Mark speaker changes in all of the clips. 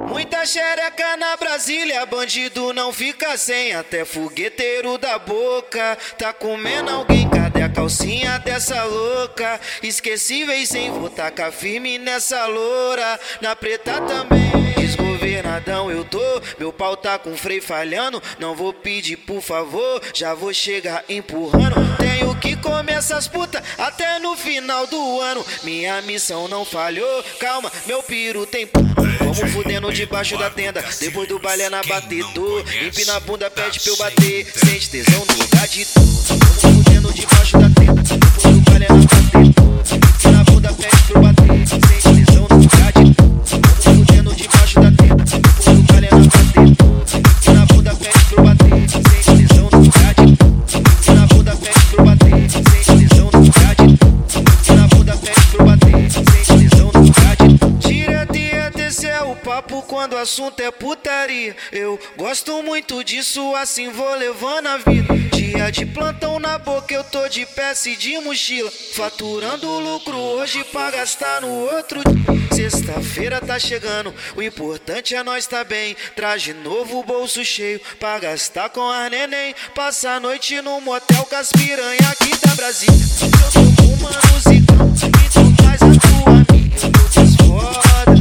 Speaker 1: Muita xereca na Brasília, bandido não fica sem. Até fogueteiro da boca tá comendo alguém. Cadê a calcinha dessa louca? Esquecíveis sem vou tacar firme nessa loura. Na preta também, desgovernadão eu tô. Meu pau tá com freio falhando. Não vou pedir por favor, já vou chegar empurrando. Tenho que comer essas putas até no final do ano. Minha missão não falhou, calma, meu piru tem plano. Vamos fudendo debaixo da tenda, depois do baile é na batedor. Empina a bunda, pede pra eu bater, sente tesão no lugar de tu. Vamos fudendo debaixo da tenda, depois do baile é na batedor. Empina a bunda, pede pra eu bater, sente tesão no lugar de tu. Vamos fudendo debaixo da tenda, depois do baile é na batedor. Empina a bunda, pede pra eu bater, sente tesão no lugar de tu. Empina a bunda, pede pra eu bater, sente tesão no lugar de tu. Empina a bunda, pede pra eu bater, sente tesão no lugar de tu. Esse é o papo quando o assunto é putaria. Eu gosto muito disso, assim vou levando a vida. Dia de plantão na boca, eu tô de peça e de mochila. Faturando lucro hoje pra gastar no outro dia. Sexta-feira tá chegando, o importante é nós tá bem. Traje novo, bolso cheio, pra gastar com a neném. Passa a noite no motel com as piranha aqui da Brasília. Eu tô fumando zicão, então traz a tua amiga. Eu tô desfoda.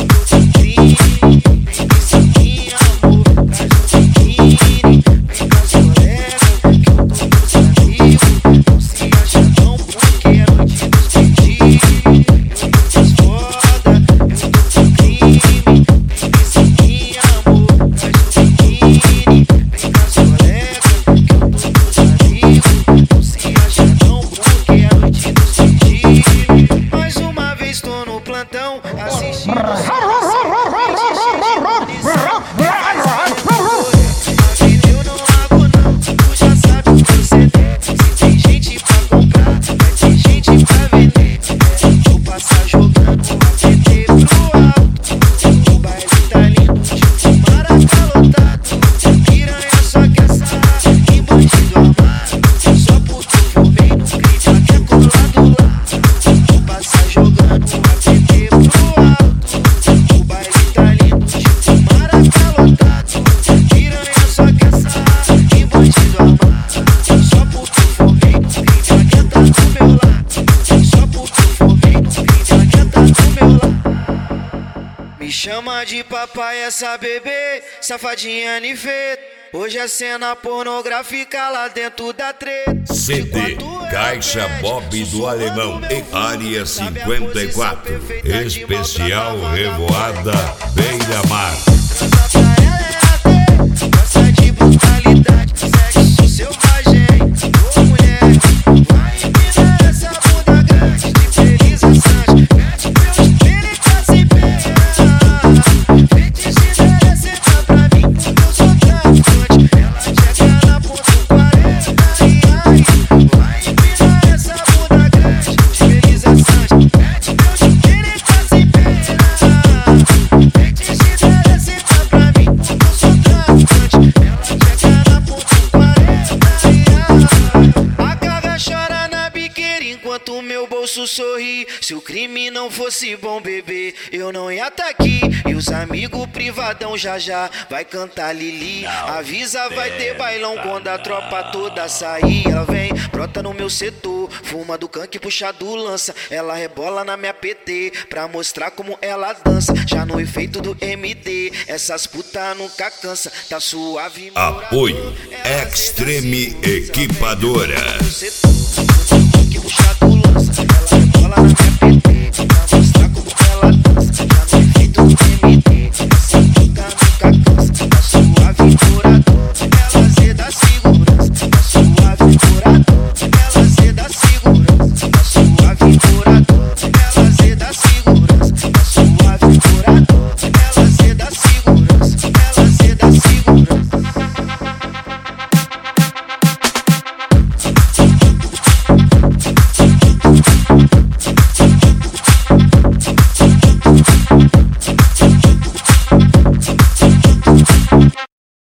Speaker 1: Chama de papai essa bebê, safadinha nifeta. Hoje é cena pornográfica lá dentro da treta.
Speaker 2: CD Caixa Bob do Alemão e Área 54. Especial Revoada Beira-Mar.
Speaker 1: Gosta de brutalidade, sexo selvagem. Ô mulher, vai empinar essa bunda grande de feliz assante. Mete pelos pelicas sem pena. Enquanto meu bolso sorri, se o crime não fosse bom, bebê, eu não ia tá aqui. E os amigos privadão já já vai cantar Lili. Avisa, vai ter bailão quando a tropa toda sair. Ela vem, brota no meu setor, fuma do canque, puxa do lança. Ela rebola na minha PT pra mostrar como ela dança. Já no efeito do MD, essas putas nunca cansa. Tá suave.
Speaker 2: Apoio Extreme Equipadora.
Speaker 1: Que puxa do lança, ela rebola na minha